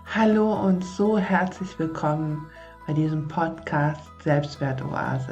Hallo und so herzlich willkommen bei diesem Podcast Selbstwertoase.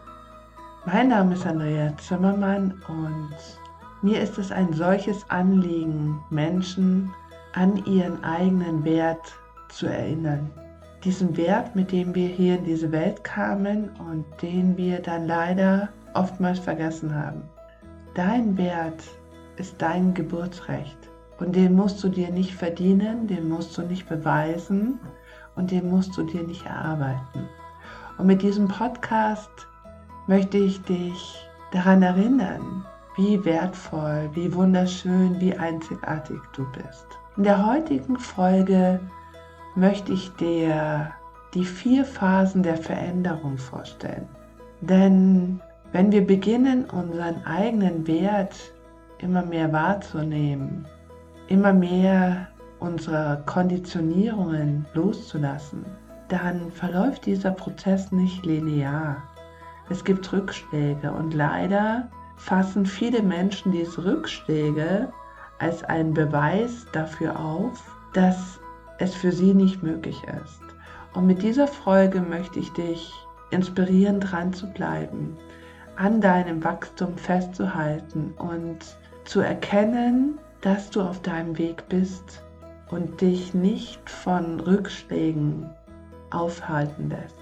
Mein Name ist Andrea Zimmermann und mir ist es ein solches Anliegen, Menschen an ihren eigenen Wert zu erinnern. Diesen Wert, mit dem wir hier in diese Welt kamen und den wir dann leider oftmals vergessen haben. Dein Wert ist dein Geburtsrecht. Und den musst du dir nicht verdienen, den musst du nicht beweisen und den musst du dir nicht erarbeiten. Und mit diesem Podcast möchte ich dich daran erinnern, wie wertvoll, wie wunderschön, wie einzigartig du bist. In der heutigen Folge möchte ich dir die 4 Phasen der Veränderung vorstellen. Denn wenn wir beginnen, unseren eigenen Wert immer mehr wahrzunehmen, immer mehr unsere Konditionierungen loszulassen, dann verläuft dieser Prozess nicht linear. Es gibt Rückschläge und leider fassen viele Menschen diese Rückschläge als einen Beweis dafür auf, dass es für sie nicht möglich ist. Und mit dieser Folge möchte ich dich inspirieren, dran zu bleiben, an deinem Wachstum festzuhalten und zu erkennen, dass du auf deinem Weg bist und dich nicht von Rückschlägen aufhalten lässt.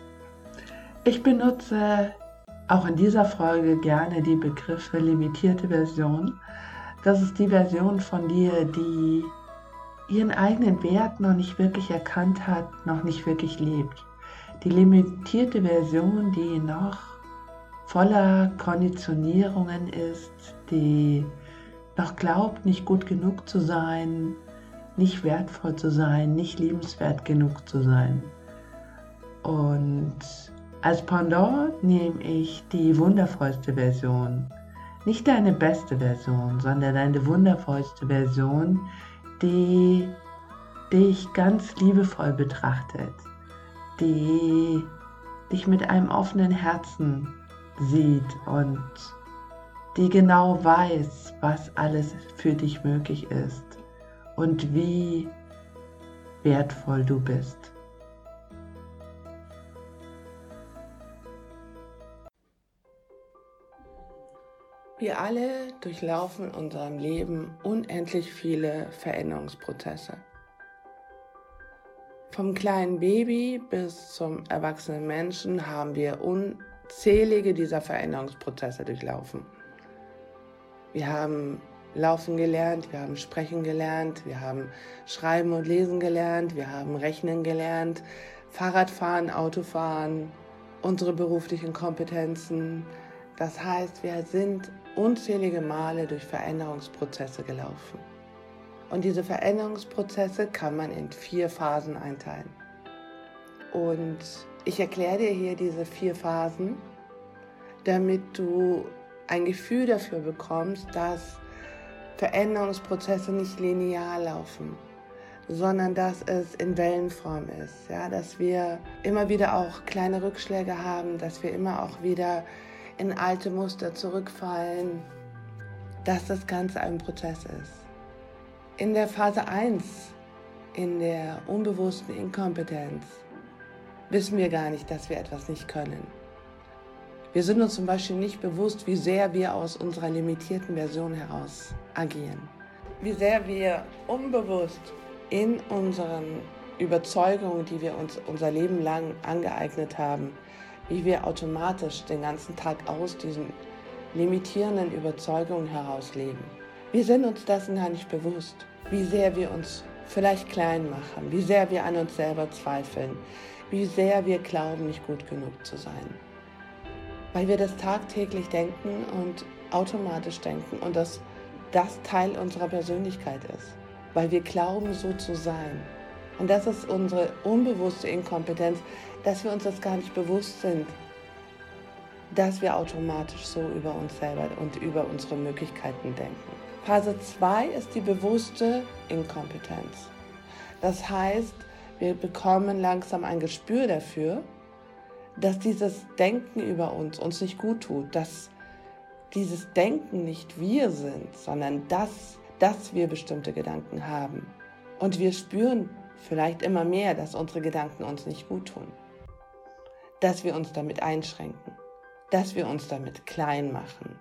Ich benutze auch in dieser Folge gerne die Begriffe limitierte Version. Das ist die Version von dir, die ihren eigenen Wert noch nicht wirklich erkannt hat, noch nicht wirklich lebt. Die limitierte Version, die noch voller Konditionierungen ist, die noch glaubt, nicht gut genug zu sein, nicht wertvoll zu sein, nicht liebenswert genug zu sein. Und als Pendant nehme ich die wundervollste Version. Nicht deine beste Version, sondern deine wundervollste Version, die dich ganz liebevoll betrachtet, die dich mit einem offenen Herzen sieht und die genau weiß, was alles für dich möglich ist und wie wertvoll du bist. Wir alle durchlaufen in unserem Leben unendlich viele Veränderungsprozesse. Vom kleinen Baby bis zum erwachsenen Menschen haben wir unzählige dieser Veränderungsprozesse durchlaufen. Wir haben laufen gelernt, wir haben sprechen gelernt, wir haben schreiben und lesen gelernt, wir haben rechnen gelernt, Fahrradfahren, Autofahren, unsere beruflichen Kompetenzen. Das heißt, wir sind unzählige Male durch Veränderungsprozesse gelaufen. Und diese Veränderungsprozesse kann man in 4 Phasen einteilen. Und ich erkläre dir hier diese 4 Phasen, damit du ein Gefühl dafür bekommst, dass Veränderungsprozesse nicht linear laufen, sondern dass es in Wellenform ist, ja, dass wir immer wieder auch kleine Rückschläge haben, dass wir immer auch wieder in alte Muster zurückfallen, dass das Ganze ein Prozess ist. In der Phase 1, in der unbewussten Inkompetenz, wissen wir gar nicht, dass wir etwas nicht können. Wir sind uns zum Beispiel nicht bewusst, wie sehr wir aus unserer limitierten Version heraus agieren. Wie sehr wir unbewusst in unseren Überzeugungen, die wir uns unser Leben lang angeeignet haben, wie wir automatisch den ganzen Tag aus diesen limitierenden Überzeugungen heraus leben. Wir sind uns dessen gar nicht bewusst, wie sehr wir uns vielleicht klein machen, wie sehr wir an uns selber zweifeln, wie sehr wir glauben, nicht gut genug zu sein. Weil wir das tagtäglich denken und automatisch denken und das Teil unserer Persönlichkeit ist. Weil wir glauben, so zu sein. Und das ist unsere unbewusste Inkompetenz, dass wir uns das gar nicht bewusst sind, dass wir automatisch so über uns selber und über unsere Möglichkeiten denken. Phase 2 ist die bewusste Inkompetenz. Das heißt, wir bekommen langsam ein Gespür dafür, dass dieses Denken über uns nicht gut tut, dass dieses Denken nicht wir sind, sondern dass wir bestimmte Gedanken haben. Und wir spüren vielleicht immer mehr, dass unsere Gedanken uns nicht gut tun, dass wir uns damit einschränken, dass wir uns damit klein machen.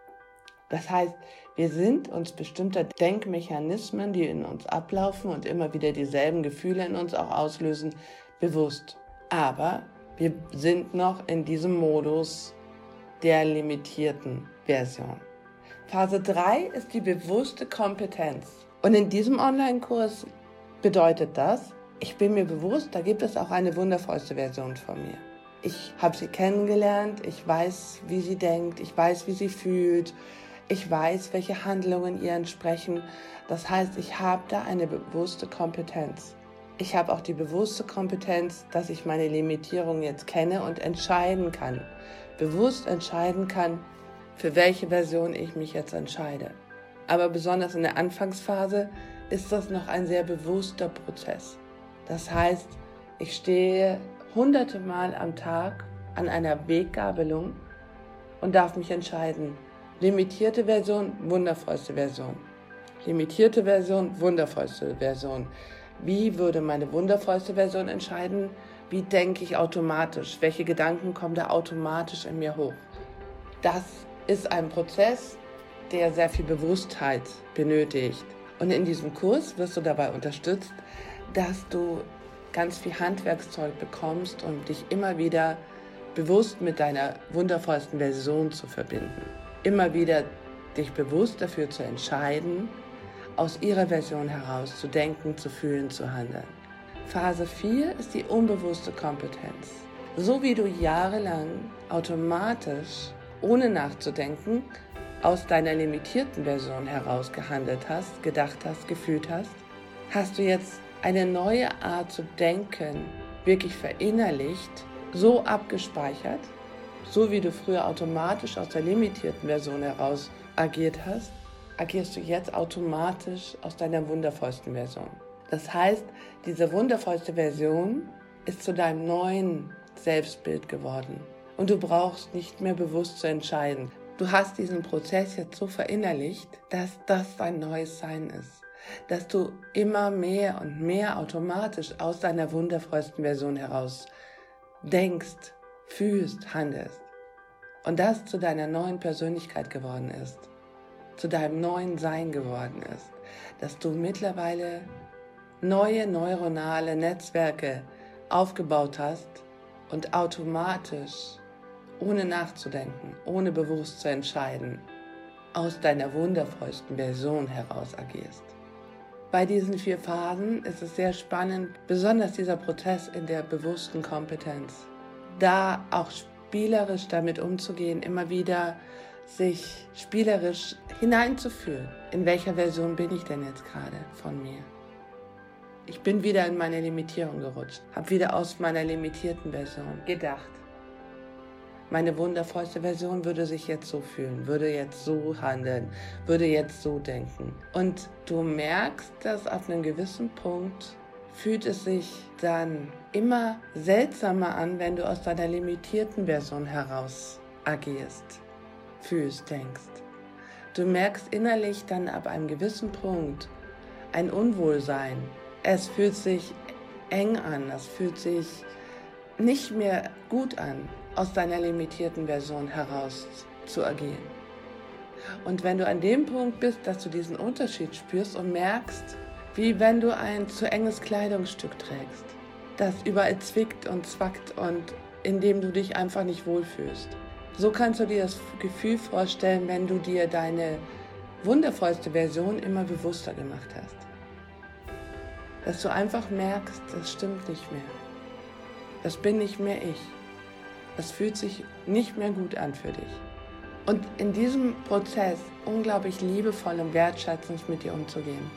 Das heißt, wir sind uns bestimmter Denkmechanismen, die in uns ablaufen und immer wieder dieselben Gefühle in uns auch auslösen, bewusst. Aber wir sind noch in diesem Modus der limitierten Version. Phase 3 ist die bewusste Kompetenz. Und in diesem Online-Kurs bedeutet das, ich bin mir bewusst, da gibt es auch eine wundervollste Version von mir. Ich habe sie kennengelernt, ich weiß, wie sie denkt, ich weiß, wie sie fühlt, ich weiß, welche Handlungen ihr entsprechen. Das heißt, ich habe da eine bewusste Kompetenz. Ich habe auch die bewusste Kompetenz, dass ich meine Limitierung jetzt kenne und entscheiden kann. Bewusst entscheiden kann, für welche Version ich mich jetzt entscheide. Aber besonders in der Anfangsphase ist das noch ein sehr bewusster Prozess. Das heißt, ich stehe hunderte Mal am Tag an einer Weggabelung und darf mich entscheiden. Limitierte Version, wundervollste Version. Limitierte Version, wundervollste Version. Wie würde meine wundervollste Version entscheiden? Wie denke ich automatisch? Welche Gedanken kommen da automatisch in mir hoch? Das ist ein Prozess, der sehr viel Bewusstheit benötigt. Und in diesem Kurs wirst du dabei unterstützt, dass du ganz viel Handwerkszeug bekommst, um dich immer wieder bewusst mit deiner wundervollsten Version zu verbinden. Immer wieder dich bewusst dafür zu entscheiden, aus ihrer Version heraus zu denken, zu fühlen, zu handeln. Phase 4 ist die unbewusste Kompetenz. So wie du jahrelang automatisch, ohne nachzudenken, aus deiner limitierten Version heraus gehandelt hast, gedacht hast, gefühlt hast, hast du jetzt eine neue Art zu denken wirklich verinnerlicht, so abgespeichert, so wie du früher automatisch aus der limitierten Version heraus agiert hast, agierst du jetzt automatisch aus deiner wundervollsten Version. Das heißt, diese wundervollste Version ist zu deinem neuen Selbstbild geworden. Und du brauchst nicht mehr bewusst zu entscheiden. Du hast diesen Prozess jetzt so verinnerlicht, dass das dein neues Sein ist. Dass du immer mehr und mehr automatisch aus deiner wundervollsten Version heraus denkst, fühlst, handelst. Und das zu deiner neuen Persönlichkeit geworden ist. Zu deinem neuen Sein geworden ist. Dass du mittlerweile neue neuronale Netzwerke aufgebaut hast und automatisch, ohne nachzudenken, ohne bewusst zu entscheiden, aus deiner wundervollsten Version heraus agierst. Bei diesen 4 Phasen ist es sehr spannend, besonders dieser Prozess in der bewussten Kompetenz, da auch spielerisch damit umzugehen, immer wieder sich spielerisch hineinzufühlen. In welcher Version bin ich denn jetzt gerade von mir? Ich bin wieder in meine Limitierung gerutscht, habe wieder aus meiner limitierten Version gedacht. Meine wundervollste Version würde sich jetzt so fühlen, würde jetzt so handeln, würde jetzt so denken. Und du merkst, dass auf einem gewissen Punkt fühlt es sich dann immer seltsamer an, wenn du aus deiner limitierten Version heraus agierst, fühlst, denkst. Du merkst innerlich dann ab einem gewissen Punkt ein Unwohlsein. Es fühlt sich eng an, es fühlt sich nicht mehr gut an, aus deiner limitierten Version heraus zu agieren. Und wenn du an dem Punkt bist, dass du diesen Unterschied spürst und merkst, wie wenn du ein zu enges Kleidungsstück trägst, das überall zwickt und zwackt und in dem du dich einfach nicht wohlfühlst. So kannst du dir das Gefühl vorstellen, wenn du dir deine wundervollste Version immer bewusster gemacht hast. Dass du einfach merkst, das stimmt nicht mehr. Das bin nicht mehr ich. Das fühlt sich nicht mehr gut an für dich. Und in diesem Prozess unglaublich liebevoll und wertschätzend mit dir umzugehen.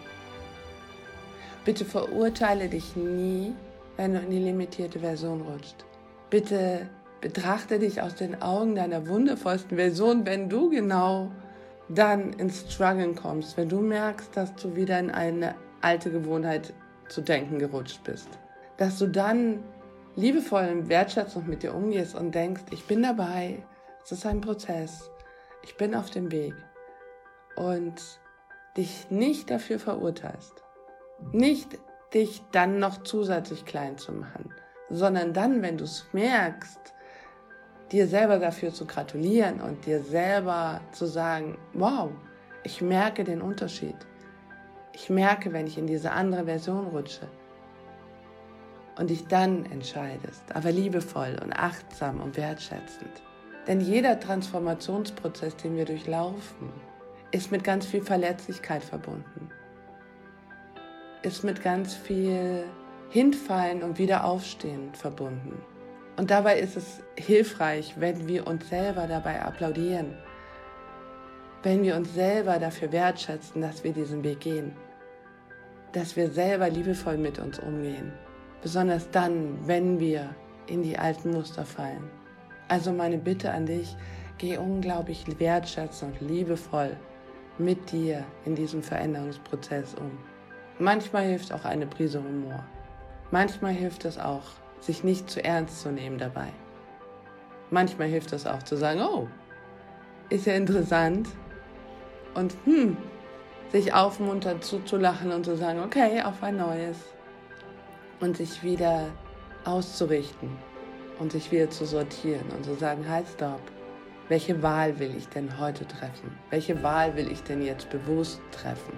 Bitte verurteile dich nie, wenn du in die limitierte Version rutscht. Bitte betrachte dich aus den Augen deiner wundervollsten Version, wenn du genau dann ins Struggeln kommst, wenn du merkst, dass du wieder in eine alte Gewohnheit zu denken gerutscht bist. Dass du dann liebevoll und wertschätzend mit dir umgehst und denkst, ich bin dabei, es ist ein Prozess, ich bin auf dem Weg und dich nicht dafür verurteilst. Nicht dich dann noch zusätzlich klein zu machen, sondern dann, wenn du es merkst, dir selber dafür zu gratulieren und dir selber zu sagen, wow, ich merke den Unterschied. Ich merke, wenn ich in diese andere Version rutsche. Und dich dann entscheidest, aber liebevoll und achtsam und wertschätzend. Denn jeder Transformationsprozess, den wir durchlaufen, ist mit ganz viel Verletzlichkeit verbunden. Ist mit ganz viel Hinfallen und Wiederaufstehen verbunden. Und dabei ist es hilfreich, wenn wir uns selber dabei applaudieren, wenn wir uns selber dafür wertschätzen, dass wir diesen Weg gehen, dass wir selber liebevoll mit uns umgehen, besonders dann, wenn wir in die alten Muster fallen. Also meine Bitte an dich, geh unglaublich wertschätzend und liebevoll mit dir in diesem Veränderungsprozess um. Manchmal hilft auch eine Prise Humor. Manchmal hilft es auch, sich nicht zu ernst zu nehmen dabei. Manchmal hilft es auch zu sagen, oh, ist ja interessant. Und sich aufmunternd zuzulachen und zu sagen, okay, auf ein Neues. Und sich wieder auszurichten und sich wieder zu sortieren und zu sagen, halt, stopp. Welche Wahl will ich denn heute treffen? Welche Wahl will ich denn jetzt bewusst treffen?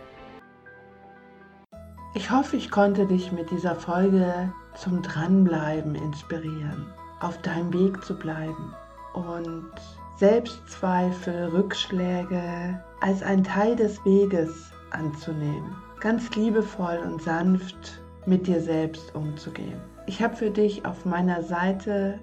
Ich hoffe, ich konnte dich mit dieser Folge zum Dranbleiben inspirieren, auf deinem Weg zu bleiben und Selbstzweifel, Rückschläge als ein Teil des Weges anzunehmen, ganz liebevoll und sanft mit dir selbst umzugehen. Ich habe für dich auf meiner Seite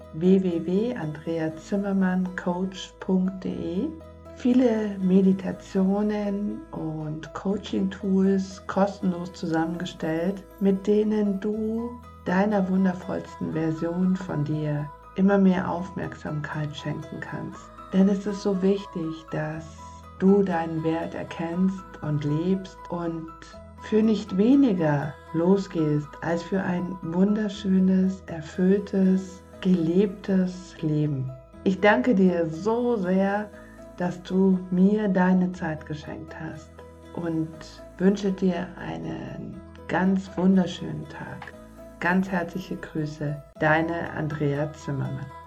www.andreazimmermanncoach.de viele Meditationen und Coaching-Tools kostenlos zusammengestellt, mit denen du deiner wundervollsten Version von dir immer mehr Aufmerksamkeit schenken kannst. Denn es ist so wichtig, dass du deinen Wert erkennst und lebst und für nicht weniger losgehst als für ein wunderschönes, erfülltes, gelebtes Leben. Ich danke dir so sehr, dass du mir deine Zeit geschenkt hast und wünsche dir einen ganz wunderschönen Tag. Ganz herzliche Grüße, deine Andrea Zimmermann.